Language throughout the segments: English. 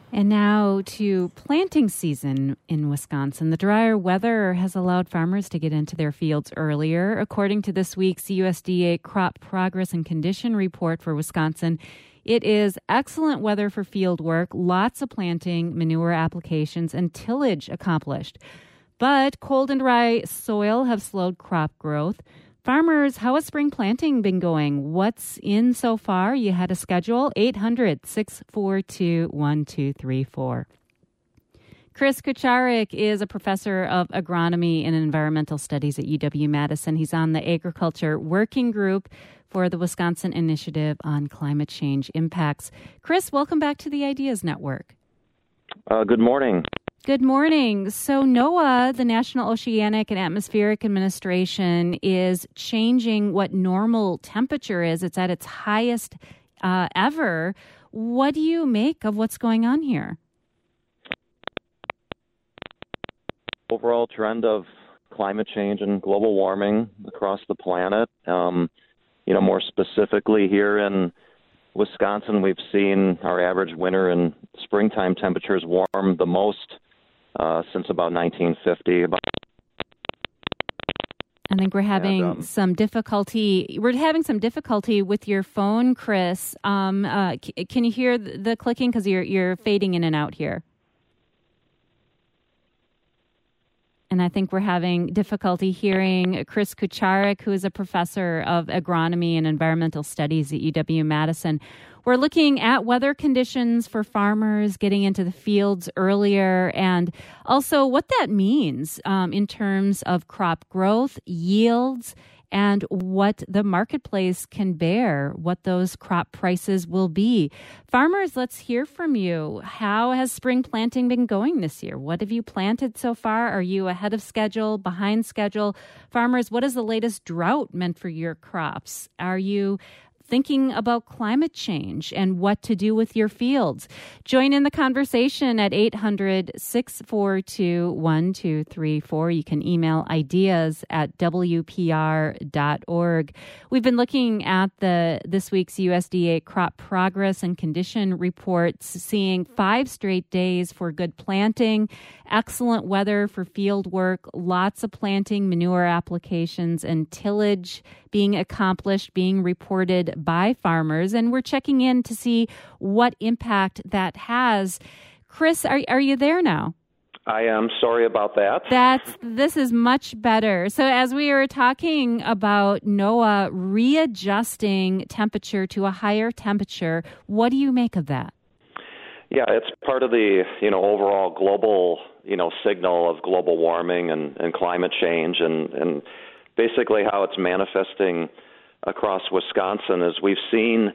And now to planting season in Wisconsin. The drier weather has allowed farmers to get into their fields earlier. According to this week's USDA Crop Progress and Condition Report for Wisconsin, it is excellent weather for field work, lots of planting, manure applications, and tillage accomplished. But cold and dry soil have slowed crop growth. Farmers, how has spring planting been going? What's in so far? You had a schedule, 800-642-1234. Chris Kucharik is a professor of agronomy and environmental studies at UW-Madison. He's on the Agriculture Working Group for the Wisconsin Initiative on Climate Change Impacts. Chris, welcome back to the Ideas Network. Good morning. Good morning. So NOAA, the National Oceanic and Atmospheric Administration, is changing what normal temperature is. It's at its highest ever. What do you make of what's going on here? Overall trend of climate change and global warming across the planet. More specifically here in Wisconsin, we've seen our average winter and springtime temperatures warm the most since about 1950. I think we're having some difficulty. We're having some difficulty with your phone, Chris. Can you hear the clicking? Because you're fading in and out here. And I think we're having difficulty hearing Chris Kucharik, who is a professor of agronomy and environmental studies at UW-Madison. We're looking at weather conditions for farmers getting into the fields earlier and also what that means in terms of crop growth, yields, and what the marketplace can bear, what those crop prices will be. Farmers, let's hear from you. How has spring planting been going this year? What have you planted so far? Are you ahead of schedule, behind schedule? Farmers, what has the latest drought meant for your crops? Are you thinking about climate change and what to do with your fields? Join in the conversation at 800-642-1234. You can email ideas@wpr.org. We've been looking at this week's USDA Crop Progress and Condition Reports, seeing 5 straight days for good planting, excellent weather for field work, lots of planting, manure applications, and tillage being accomplished, being reported by farmers. And we're checking in to see what impact that has. Chris, are you there now? I am sorry about that. This is much better. So as we were talking about NOAA readjusting temperature to a higher temperature, what do you make of that? Yeah, it's part of the overall global signal of global warming and climate change, and basically how it's manifesting across Wisconsin is we've seen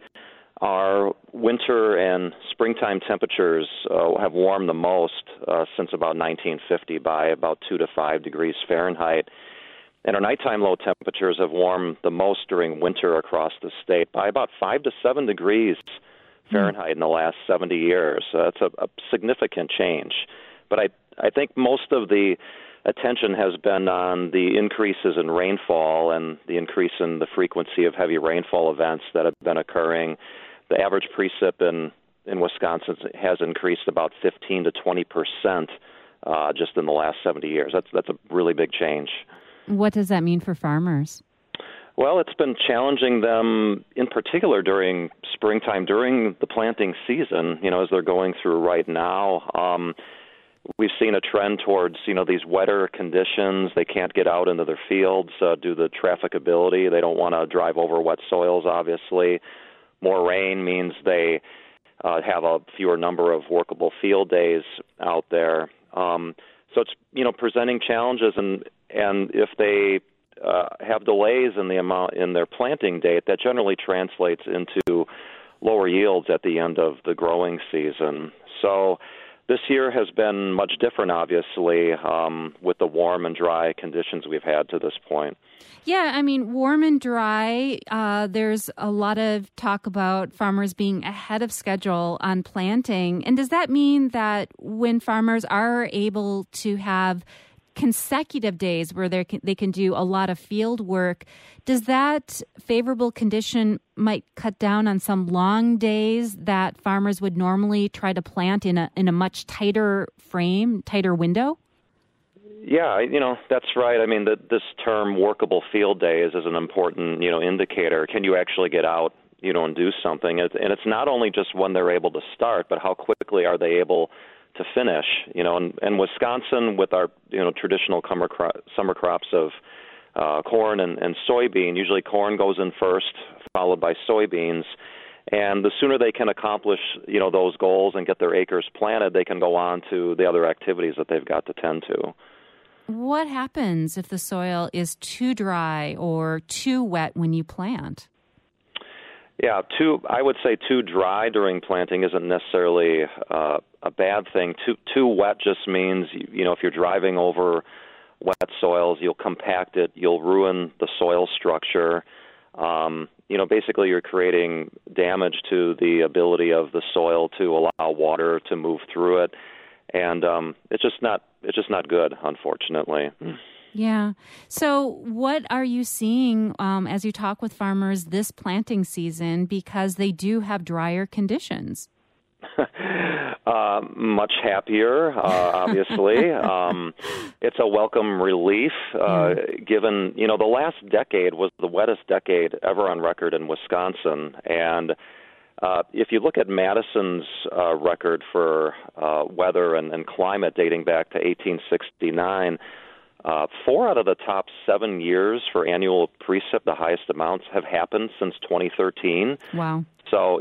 our winter and springtime temperatures have warmed the most since about 1950 by about 2 to 5 degrees Fahrenheit. And our nighttime low temperatures have warmed the most during winter across the state by about 5 to 7 degrees Fahrenheit in the last 70 years. That's a significant change. But I think most of the attention has been on the increases in rainfall and the increase in the frequency of heavy rainfall events that have been occurring. The average precip in Wisconsin has increased about 15 to 20% just in the last 70 years. That's a really big change. What does that mean for farmers? Well, it's been challenging them in particular during springtime, during the planting season, as they're going through right now. We've seen a trend towards, these wetter conditions. They can't get out into their fields due to trafficability. They don't want to drive over wet soils, obviously. More rain means they have a fewer number of workable field days out there. So it's, presenting challenges, and if they have delays in their planting date, that generally translates into lower yields at the end of the growing season. So this year has been much different, obviously, with the warm and dry conditions we've had to this point. Yeah, I mean, warm and dry, there's a lot of talk about farmers being ahead of schedule on planting. And does that mean that when farmers are able to have consecutive days where they can do a lot of field work. Does that favorable condition might cut down on some long days that farmers would normally try to plant in a much tighter frame, tighter window? Yeah, that's right. I mean, this term workable field days is an important, indicator. Can you actually get out, and do something? And it's not only just when they're able to start, but how quickly are they able to finish? And Wisconsin, with our, traditional summer crops of corn and soybean, usually corn goes in first, followed by soybeans. And the sooner they can accomplish, those goals and get their acres planted, they can go on to the other activities that they've got to tend to. What happens if the soil is too dry or too wet when you plant? Yeah, I would say too dry during planting isn't necessarily a bad thing. Too wet just means, if you're driving over wet soils, you'll compact it, you'll ruin the soil structure. Basically you're creating damage to the ability of the soil to allow water to move through it. And it's just not good, unfortunately. Yeah. So what are you seeing as you talk with farmers this planting season, because they do have drier conditions? Much happier, obviously. It's a welcome relief, given, the last decade was the wettest decade ever on record in Wisconsin. And if you look at Madison's record for weather and climate dating back to 1869, 4 out of the top 7 years for annual precip, the highest amounts, have happened since 2013. Wow. So,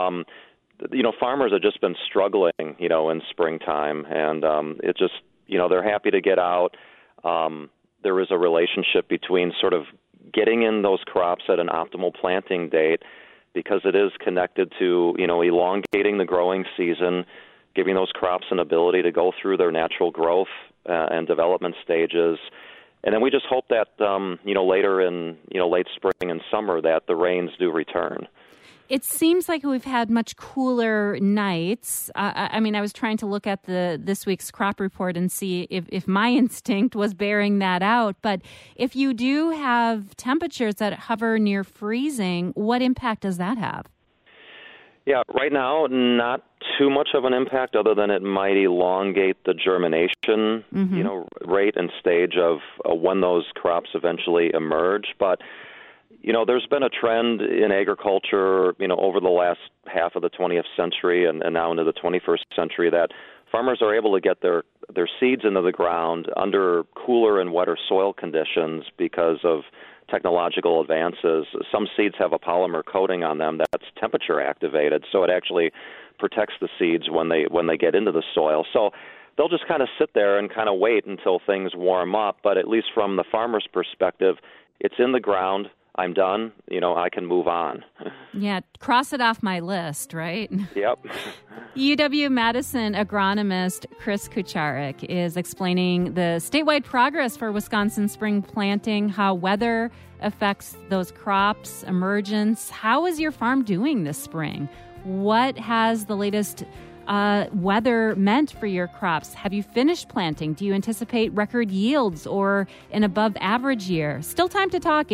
farmers have just been struggling, in springtime, and it just, they're happy to get out. There is a relationship between sort of getting in those crops at an optimal planting date, because it is connected to, elongating the growing season, giving those crops an ability to go through their natural growth and development stages. And then we just hope that, later in, late spring and summer, that the rains do return. It seems like we've had much cooler nights. I was trying to look at this week's crop report and see if my instinct was bearing that out. But if you do have temperatures that hover near freezing, what impact does that have? Yeah, right now, not too much of an impact, other than it might elongate the germination, rate and stage of when those crops eventually emerge. But there's been a trend in agriculture, over the last half of the 20th century and now into the 21st century, that farmers are able to get their seeds into the ground under cooler and wetter soil conditions because of technological advances. Some seeds have a polymer coating on them that's temperature activated, so it actually protects the seeds when they get into the soil. So they'll just kind of sit there and kind of wait until things warm up. But at least from the farmer's perspective, it's in the ground. I'm done, I can move on. Yeah, cross it off my list, right? Yep. UW-Madison agronomist Chris Kucharik is explaining the statewide progress for Wisconsin spring planting, how weather affects those crops, emergence. How is your farm doing this spring? What has the latest weather meant for your crops? Have you finished planting? Do you anticipate record yields or an above average year? Still time to talk.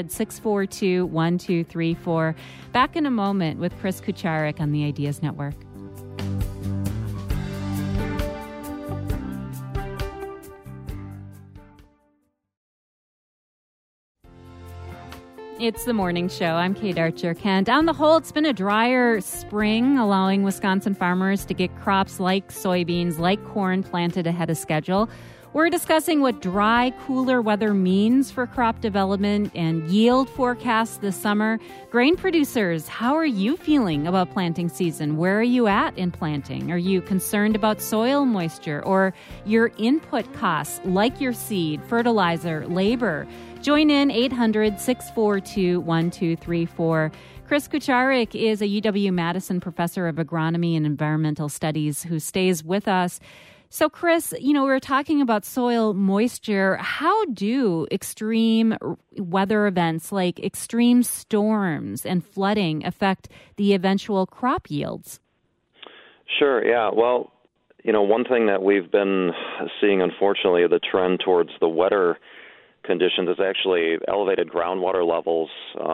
800-642-1234. Back in a moment with Chris Kucharik on the Ideas Network. It's the morning show. I'm Kate Archer-Kent. On the whole, it's been a drier spring, allowing Wisconsin farmers to get crops like soybeans, like corn, planted ahead of schedule. We're discussing what dry, cooler weather means for crop development and yield forecasts this summer. Grain producers, how are you feeling about planting season? Where are you at in planting? Are you concerned about soil moisture or your input costs, like your seed, fertilizer, labor? Join in 800-642-1234. Chris Kucharik is a UW-Madison professor of agronomy and environmental studies who stays with us. So, Chris, we were talking about soil moisture. How do extreme weather events like extreme storms and flooding affect the eventual crop yields? Sure, yeah. Well, one thing that we've been seeing, unfortunately, the trend towards the wetter conditions is actually elevated groundwater levels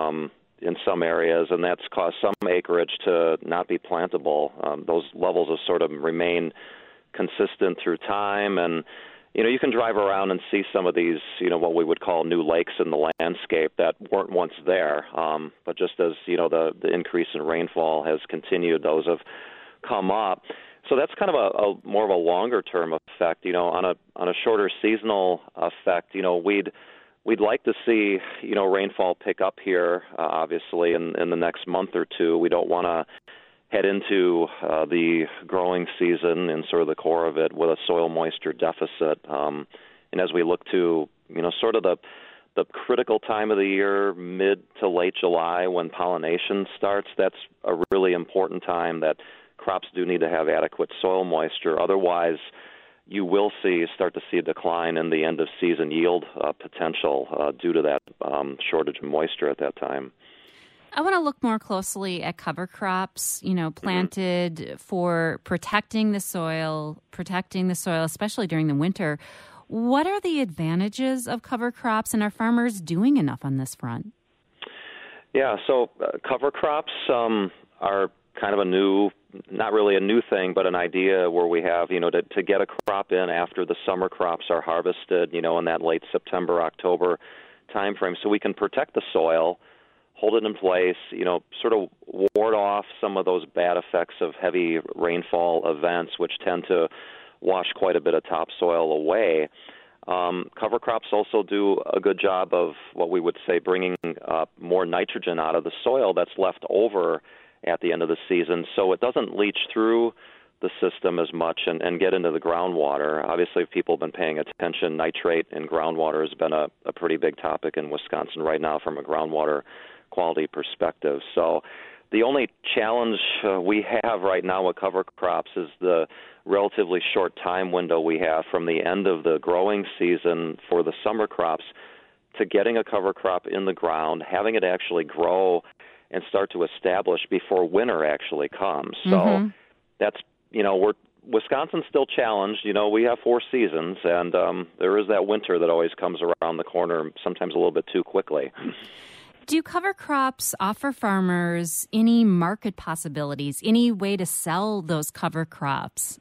in some areas, and that's caused some acreage to not be plantable. Those levels have sort of remained consistent through time, and you can drive around and see some of these, what we would call new lakes in the landscape that weren't once there. But just as, the increase in rainfall has continued, those have come up. So that's kind of a more of a longer-term effect. On a shorter seasonal effect, we'd like to see, rainfall pick up here, obviously, in the next month or two. We don't want to head into the growing season and sort of the core of it with a soil moisture deficit. And as we look to, sort of the critical time of the year, mid to late July, when pollination starts, that's a really important time that crops do need to have adequate soil moisture. Otherwise, you will start to see a decline in the end-of-season yield potential due to that shortage of moisture at that time. I want to look more closely at cover crops, planted for protecting the soil, especially during the winter. What are the advantages of cover crops, and are farmers doing enough on this front? Yeah, so cover crops are kind of not really a new thing, but an idea where we have, to get a crop in after the summer crops are harvested, in that late September, October timeframe, so we can protect the soil, hold it in place, sort of ward off some of those bad effects of heavy rainfall events, which tend to wash quite a bit of topsoil away. Cover crops also do a good job of what we would say bringing more nitrogen out of the soil that's left over at the end of the season, so it doesn't leach through the system as much and get into the groundwater. Obviously, if people have been paying attention, nitrate in groundwater has been a pretty big topic in Wisconsin right now from a groundwater quality perspective. So the only challenge we have right now with cover crops is the relatively short time window we have from the end of the growing season for the summer crops to getting a cover crop in the ground, having it actually grow and start to establish before winter actually comes. So that's, Wisconsin's still challenged. We have 4 seasons, and there is that winter that always comes around the corner, sometimes a little bit too quickly. Do cover crops offer farmers any market possibilities, any way to sell those cover crops?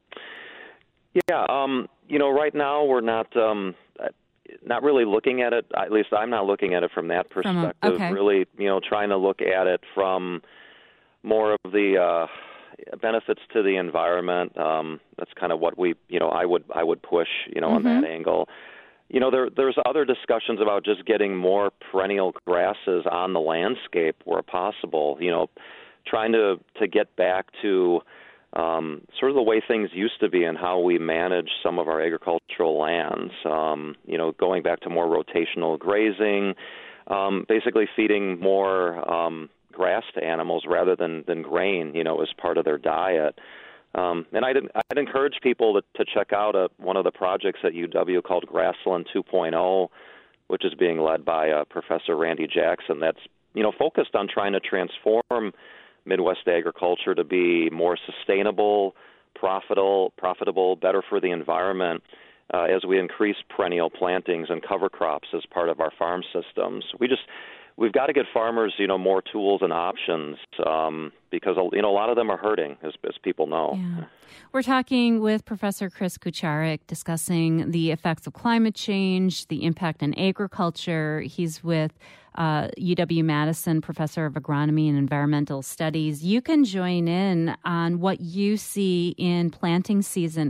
Yeah, right now we're not really looking at it. At least I'm not looking at it from that perspective. Okay. Really, trying to look at it from more of the benefits to the environment. That's kind of what I would push, on that angle. There's other discussions about just getting more perennial grasses on the landscape where possible, trying to get back to sort of the way things used to be and how we manage some of our agricultural lands, going back to more rotational grazing, basically feeding more grass to animals rather than grain, as part of their diet. And I'd encourage people to check out one of the projects at UW called Grassland 2.0, which is being led by Professor Randy Jackson. That's focused on trying to transform Midwest agriculture to be more sustainable, profitable, better for the environment as we increase perennial plantings and cover crops as part of our farm systems. We've got to get farmers, more tools and options because, a lot of them are hurting, as people know. Yeah. We're talking with Professor Chris Kucharek discussing the effects of climate change, the impact on agriculture. He's with UW-Madison Professor of Agronomy and Environmental Studies. You can join in on what you see in planting season,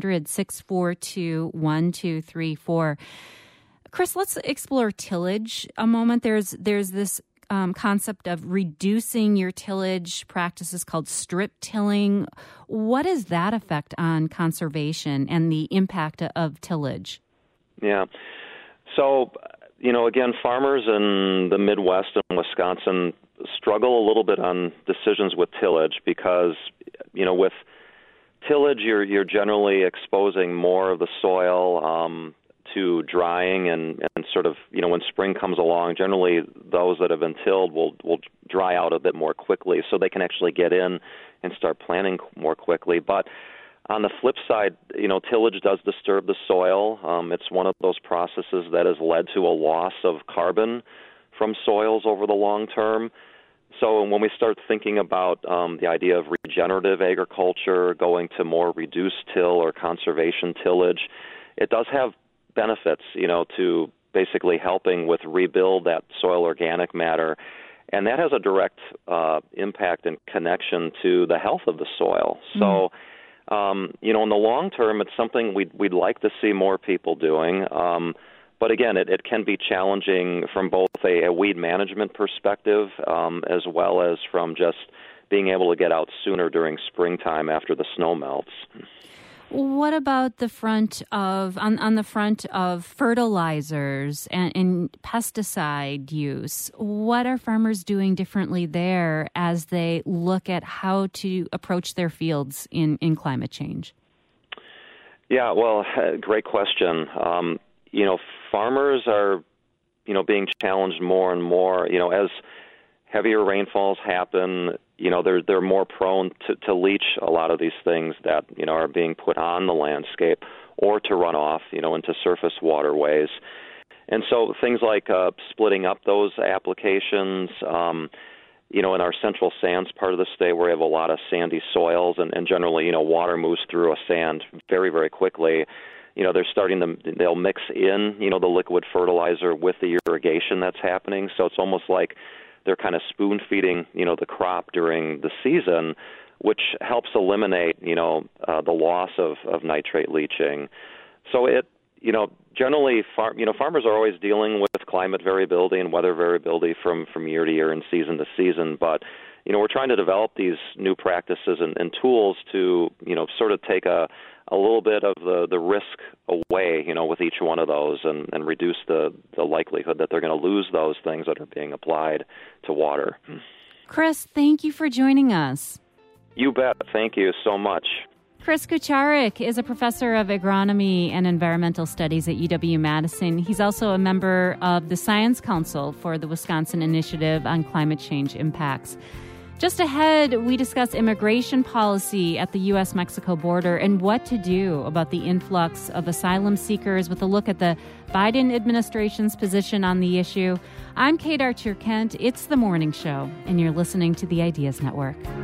800-642-1234. Chris, let's explore tillage a moment. There's this concept of reducing your tillage practices called strip tilling. What is that effect on conservation and the impact of tillage? Yeah. So, again, farmers in the Midwest and Wisconsin struggle a little bit on decisions with tillage because, with tillage, you're generally exposing more of the soil to drying and sort of, when spring comes along, generally those that have been tilled will dry out a bit more quickly so they can actually get in and start planting more quickly. But On the flip side, tillage does disturb the soil. It's one of those processes that has led to a loss of carbon from soils over the long term. So when we start thinking about the idea of regenerative agriculture, going to more reduced till or conservation tillage, it does have benefits, to basically helping with rebuild that soil organic matter. And that has a direct impact and connection to the health of the soil. So, in the long term, it's something we'd like to see more people doing. But again, it can be challenging from both a weed management perspective as well as from just being able to get out sooner during springtime after the snow melts. What about the front of on the front of fertilizers and pesticide use? What are farmers doing differently there as they look at how to approach their fields in climate change? Yeah, well, great question. Farmers are, being challenged more and more. As heavier rainfalls happen, they're more prone to leach a lot of these things that, are being put on the landscape or to run off, into surface waterways. And so things like splitting up those applications, in our central sands part of the state where we have a lot of sandy soils and generally, water moves through a sand very, very quickly. They'll mix in, the liquid fertilizer with the irrigation that's happening. So it's almost like they're kind of spoon feeding, the crop during the season, which helps eliminate, the loss of nitrate leaching. So generally, farmers are always dealing with climate variability and weather variability from year to year and season to season. But, we're trying to develop these new practices and tools to, sort of take a little bit of the risk away, with each one of those and reduce the likelihood that they're going to lose those things that are being applied to water. Chris, thank you for joining us. You bet. Thank you so much. Chris Kucharek is a professor of agronomy and environmental studies at UW-Madison. He's also a member of the Science Council for the Wisconsin Initiative on Climate Change Impacts. Just ahead, we discuss immigration policy at the U.S.-Mexico border and what to do about the influx of asylum seekers with a look at the Biden administration's position on the issue. I'm Kate Archer-Kent. It's The Morning Show, and you're listening to the Ideas Network.